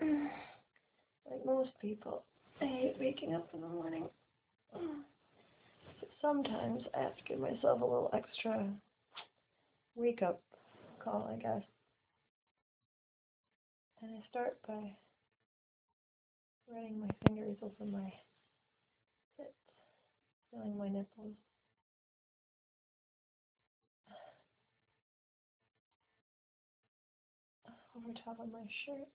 Like most people, I hate waking up in the morning. So sometimes I have to give myself a little extra wake up call, I guess. And I start by running my fingers over my tits, feeling my nipples, over top of my shirt.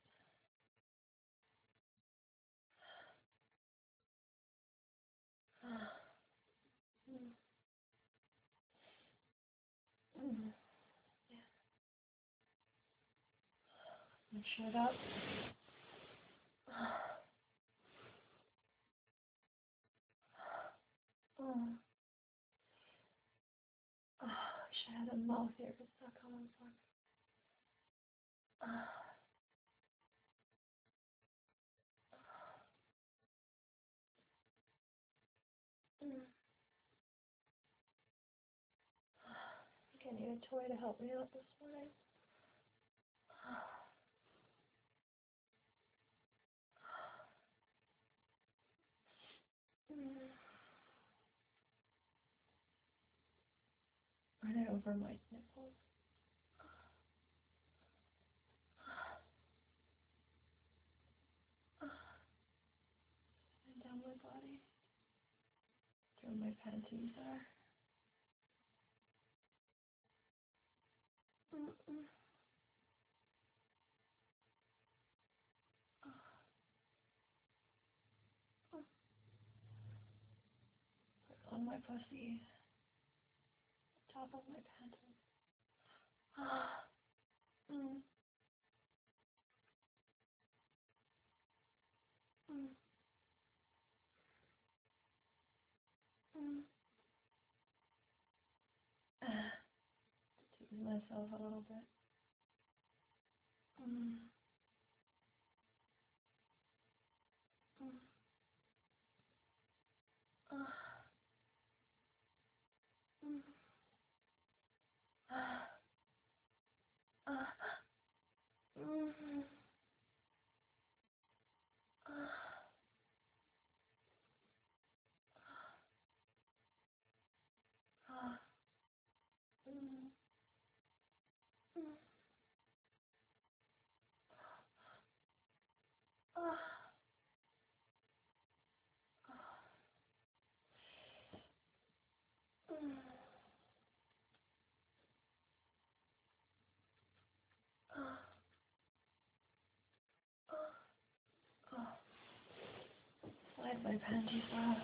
My shirt up. Oh, I should have had a mouth here, but it's not coming for me. I think I need a toy to help me out this morning. Run it over my nipples. And down my body. Where my panties are. On my pussy. Top of my panties. Tease myself a little bit. Slide my panties off.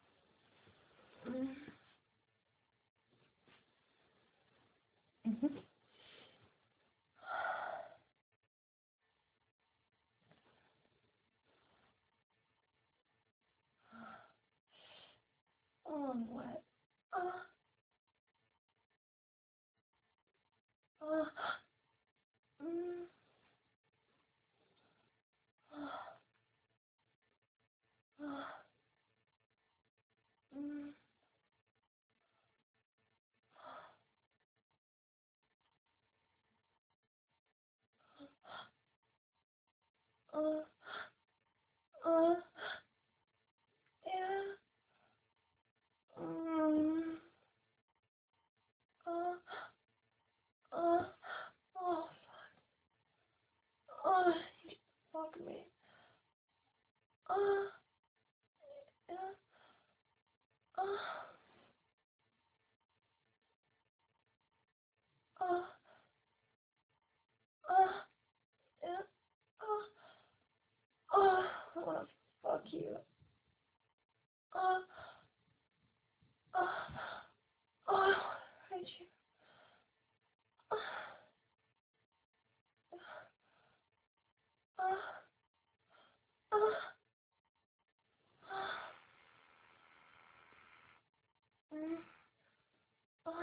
Oh, I'm wet. Yeah. Oh, fuck me. Yeah. Uh, yeah. I wanna fuck you. Uh, uh, I wanna hurt you. Uh, uh, uh, mm, uh,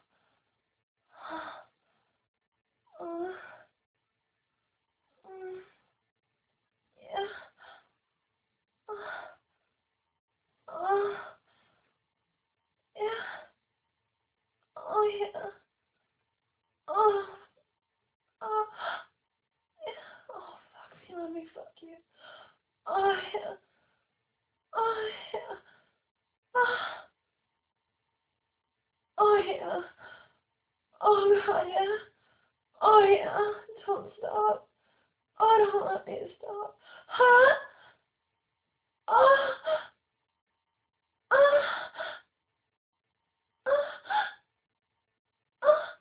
uh, yeah. Uh, uh, yeah. Oh, yeah. Oh, oh, yeah. Oh, fuck me on fuck you. Oh, yeah. Oh, yeah. Ah. Oh, yeah. Oh, God, yeah. Oh, yeah. Don't stop. Oh, don't let me stop. Huh? Oh. Ah. Ah. Ah.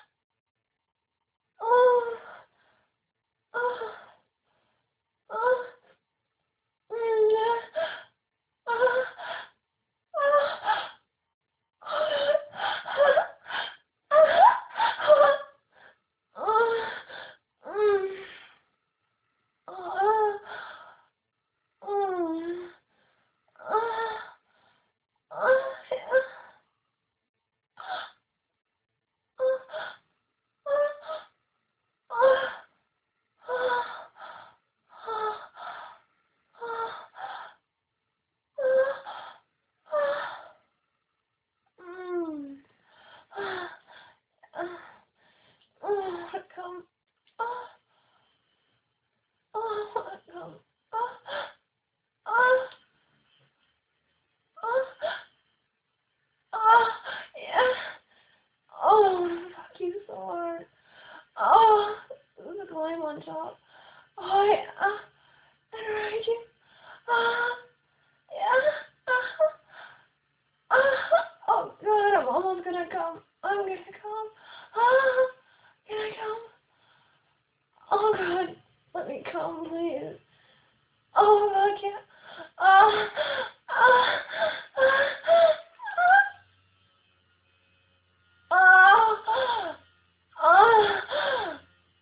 Oh. Oh. Oh. Come. Come. Yeah. Oh, fuck you so hard. Oh, there's a gleam on top. Oh, yeah. And right you. Yeah. Oh, God, I'm almost gonna come. I'm gonna come. Can I come? Oh, God, let me come, please. Oh, fuck yeah. Ah, ah, ah, ah,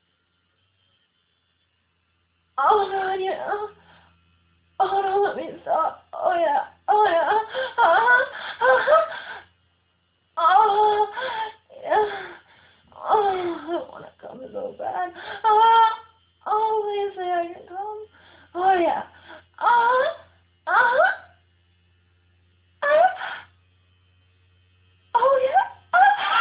oh, God, yeah. Oh, don't let me stop. Oh, yeah. Oh, yeah. Oh, yeah. Oh, I want to come so bad. Oh, please say I can come. Oh, yeah. Ah, ah, ah. Oh, yeah.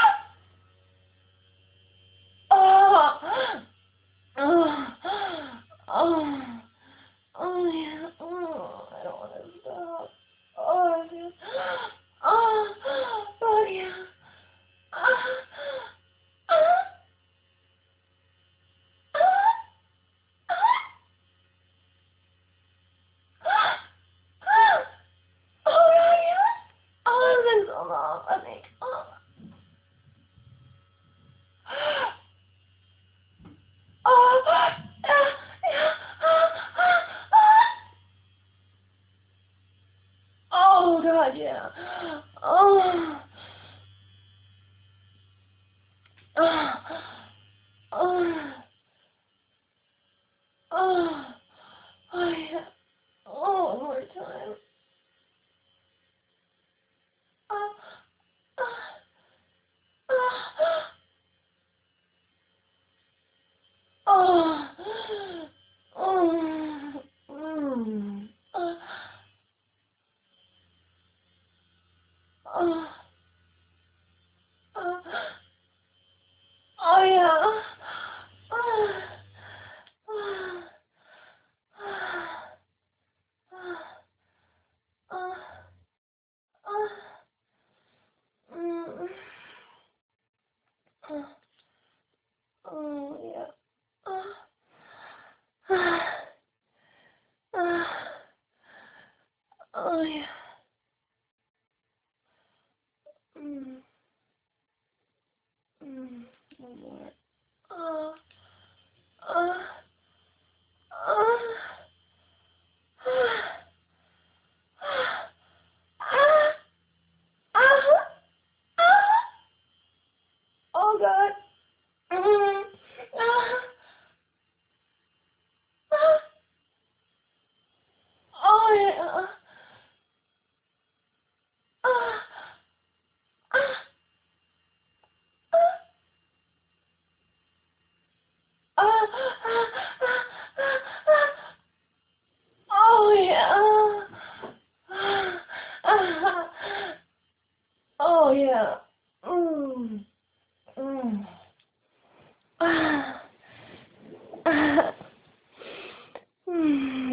Oh, oh, oh, oh, yeah. Oh, I don't want to stop. Oh, yeah. Oh, oh, yeah. Ah, ah, ah, ah.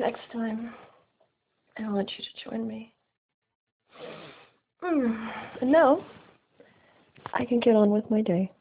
next time, I want you to join me. And now, I can get on with my day.